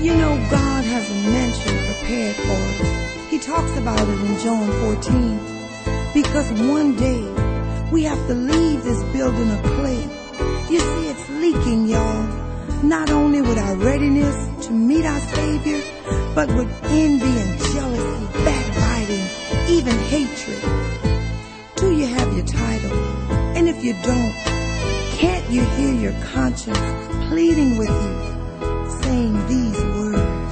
You know, God has a mansion prepared for us. He talks about it in John 14. Because one day we have to leave this building of clay. You see, it's leaking, y'all. Not only with our readiness to meet our Savior, but with envy and jealousy, backbiting, even hatred. Do you have your title? And if you don't, can't you hear your conscience pleading with you, saying these words?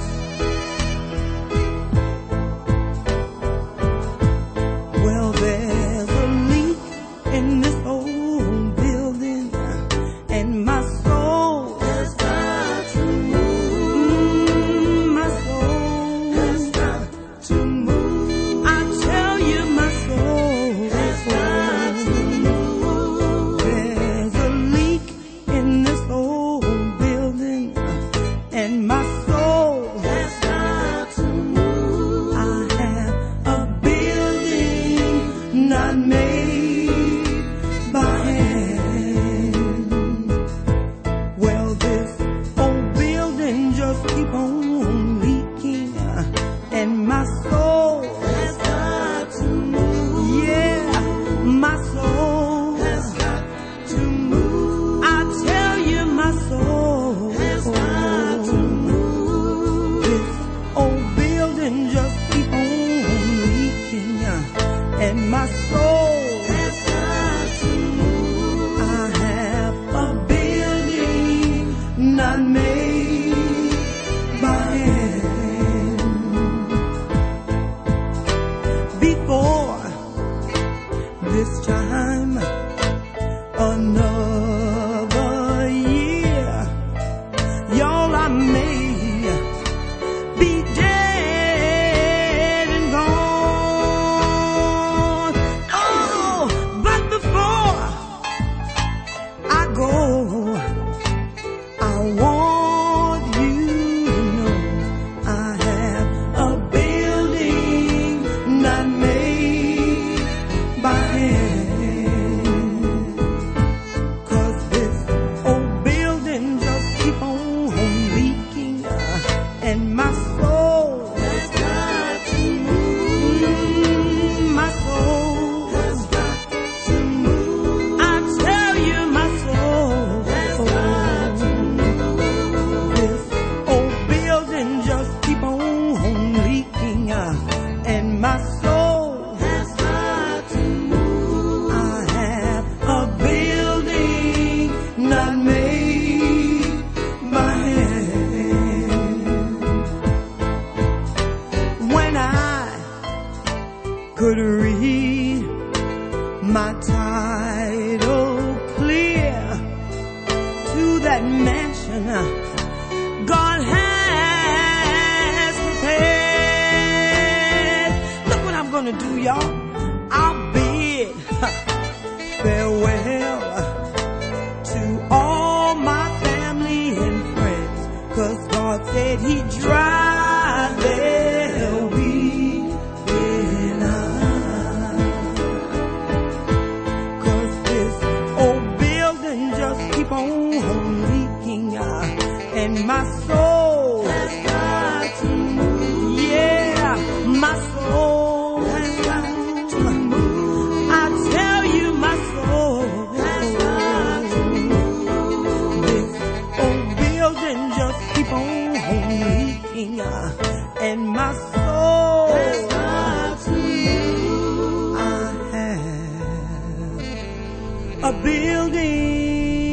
Well, there's a leak in this old building, and my soul has got to move. My soul has got to move. I tell you, my soul has got to move. There's a leak in this old building, and my soul has got to move. I have a building not made by hand. Well, this old building just keep on leaking, and my soul has got to move. Yeah, my soul has got to move. I tell you, my soul has got to move. This old building just keep on leaking, and my soul has got to move. I have a building not made by hand. Before this time, another year, y'all, I may be dead and gone. Oh, but before I go, I want you to know I have a building not made by hand. 'Cause this old building just keep on leaking, and my soul has got to move. My soul has got to move. I tell you, my soul has got to move. This old building just keep on leaking, and my soul has got to move. I have a building not made by hand. When I could read my title clear to that mansion God has prepared, look what I'm gonna do, y'all. I'll bid farewell to all my family and friends, 'cause God said He'd drive their weeping eyes. 'Cause this old building just keep on leaking, and my soul has got to move. Yeah, my soul has got to move. I tell you, my soul has got to move. This old building just keep on leaking, and my soul has got to move. I have a building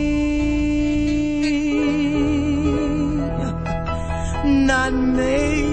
not made